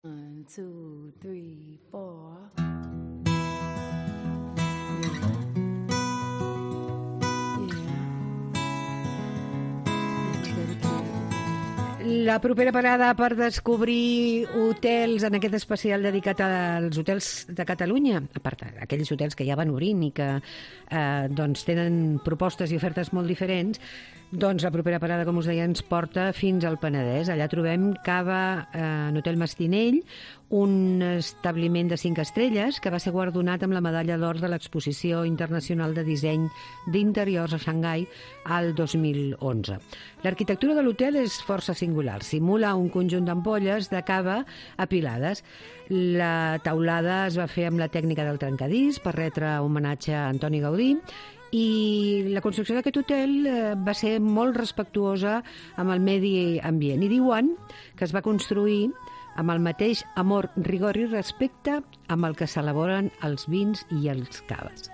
One, two, three, four. La propera parada per descobrir hotels en aquest especial dedicat als hotels de Catalunya, a part d'aquells hotels que ja van obrint i que doncs tenen propostes i ofertes molt diferents, doncs la propera parada, com us deia, ens porta fins al Penedès. Allà trobem Cava en Hotel Mastinell, un establiment de 5 estrelles que va ser guardonat amb la medalla d'or de l'Exposició Internacional de Disseny d'Interiors a Xangai al 2011. L'arquitectura de l'hotel és força singular. Simula un conjunt d'ampolles de cava apilades. La teulada es va fer amb la tècnica del trencadís per retre homenatge a Antoni Gaudí, i la construcció d'aquest hotel va ser molt respectuosa amb el medi ambient. I diuen que es va construir amb el mateix amor, rigor i respecte amb el que s'elaboren els vins i els caves.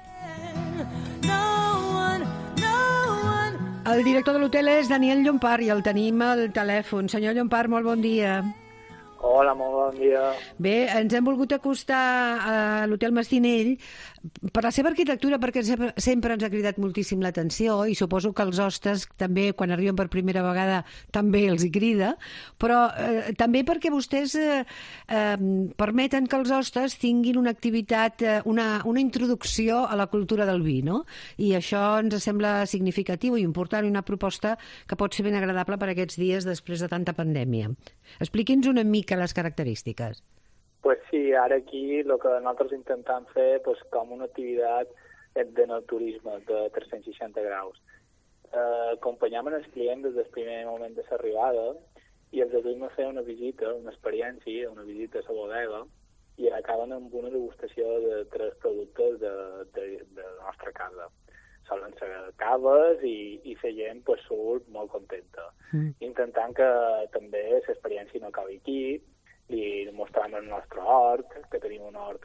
El director de l'hotel és Daniel Llompart i el tenim al telèfon. Senyor Llompart, molt bon dia. Hola, molt bon dia. Bé, ens hem volgut acostar a l'Hotel Mastinell per la seva arquitectura, perquè sempre ens ha cridat moltíssim l'atenció, i suposo que els hostes també, quan arriben per primera vegada, també els hi crida, però també perquè vostès permeten que els hostes tinguin una activitat, una introducció a la cultura del vi, no? I això ens sembla significatiu i important, i una proposta que pot ser ben agradable per aquests dies després de tanta pandèmia. Expliqui'ns una mica les característiques. Pues sí, ara aquí el que nosaltres intentem fer pues, com una activitat de naturisme de 360 graus. Acompanyem els clients des del primer moment de l'arribada i els duim a fer una visita, una experiència, una visita a la bodega, i acaben amb una degustació de 3 productes de la nostra casa. Solen ser caves i la gent pues, surt molt contenta. Intentant que també l'experiència no acabi aquí, i mostrant el nostre hort, que tenim un hort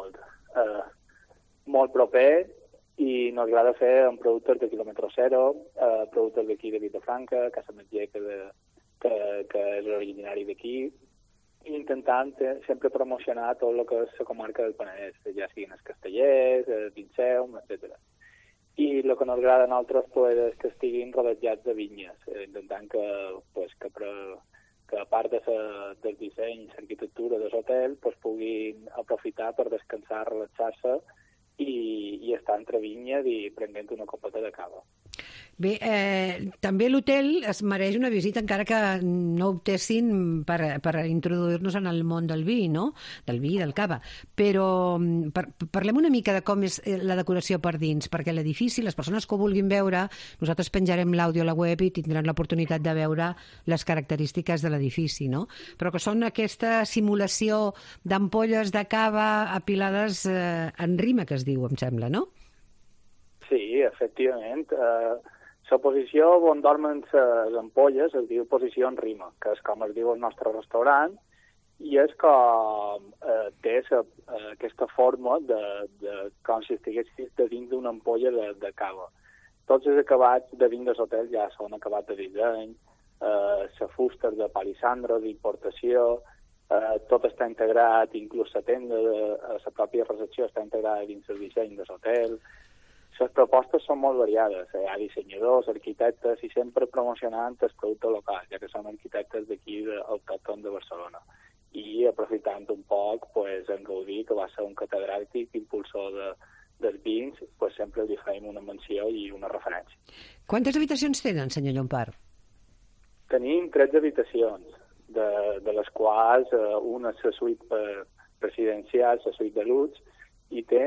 molt proper, i ens agrada fer amb productes de quilòmetre zero, productes d'aquí de Vilafranca, Casa Metger, que és originari d'aquí, i intentant sempre promocionar tot el que és la comarca del Penedès, ja siguin els castellers, el Vinceum, etc. I el que ens agrada a nosaltres pues, és que estiguin rodejats de vinyes, intentant que a part del disseny, l'arquitectura de l'hotel, pues, puguin aprofitar per descansar, relaxar-se i estar entre vinyes i prenent una copeta de cava. Bé, també l'hotel es mereix una visita, encara que no optessin per introduir-nos en el món del vi, no? Del vi i del cava. Però parlem una mica de com és la decoració per dins, perquè l'edifici, les persones que ho vulguin veure, nosaltres penjarem l'àudio a la web i tindran l'oportunitat de veure les característiques de l'edifici, no? Però que són aquesta simulació d'ampolles de cava apilades en rima, que es diu, em sembla, no? Sí, efectivament. La posició on dormen les ampolles es diu posició en rima, que és com es diu el nostre restaurant, i és com té aquesta forma de com si estiguessis de dins d'una ampolla de cava. Tots els acabats de dins dels hotels ja són acabats de disseny, la fusta de palissandro, d'importació, tot està integrat, inclús la tenda, la pròpia recepció està integrada dins el disseny de l'hotel. Les propostes són molt variades. Hi ha dissenyadors, arquitectes, i sempre promocionant el producte local, ja que són arquitectes d'aquí, autòctons de Barcelona. I aprofitant un poc, pues, en Gaudí, que va ser un catedràtic impulsor dels vins, pues, sempre li fèiem una menció i una referència. Quantes habitacions tenen, senyor Llompart? Tenim 13 habitacions, de les quals una és la suite presidencial, la suite de luxe, i té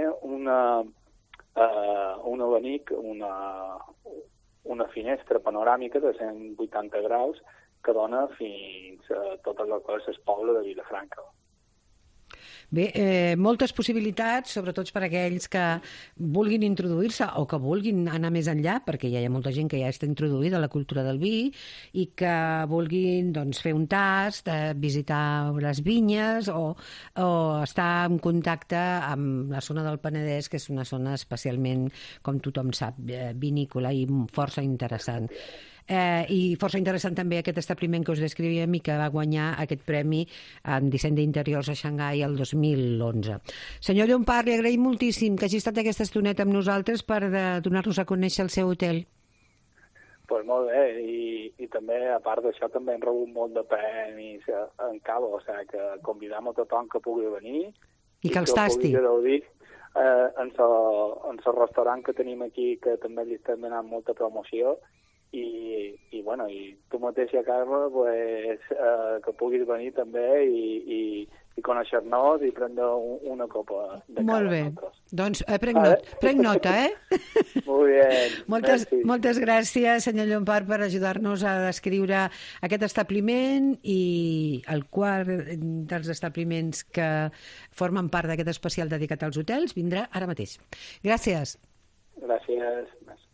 un abanic, una finestra panoràmica de 180 graus que dona fins a tot el que és el poble de Vilafranca. Bé, moltes possibilitats, sobretot per a aquells que vulguin introduir-se o que vulguin anar més enllà, perquè ja hi ha molta gent que ja està introduïda a la cultura del vi i que vulguin doncs, fer un tast, visitar les vinyes o estar en contacte amb la zona del Penedès, que és una zona especialment, com tothom sap, vinícola i força interessant. i força interessant també aquest establiment que us descrivíem i que va guanyar aquest premi en disseny d'interiors a Xangai el 2011. Senyor Llompart, li agraïm moltíssim que hagi estat aquesta estoneta amb nosaltres per donar-nos a conèixer el seu hotel. Pues molt bé, i també, a part d'això, també hem rebut molt de premis en Cabo, o sigui que convidam a tothom que pugui venir i que els tasti. Gaudir en el restaurant que tenim aquí, que també li estem donant molta promoció, i bueno, i tu mateixa, Carme, pues, que puguis venir també i conèixer-nos i prendre una copa de cava. Molt bé, doncs prenc nota, Molt bé. Moltes gràcies, senyor Llompart, per ajudar-nos a descriure aquest establiment i el quart dels establiments que formen part d'aquest especial dedicat als hotels vindrà ara mateix. Gràcies. Gràcies.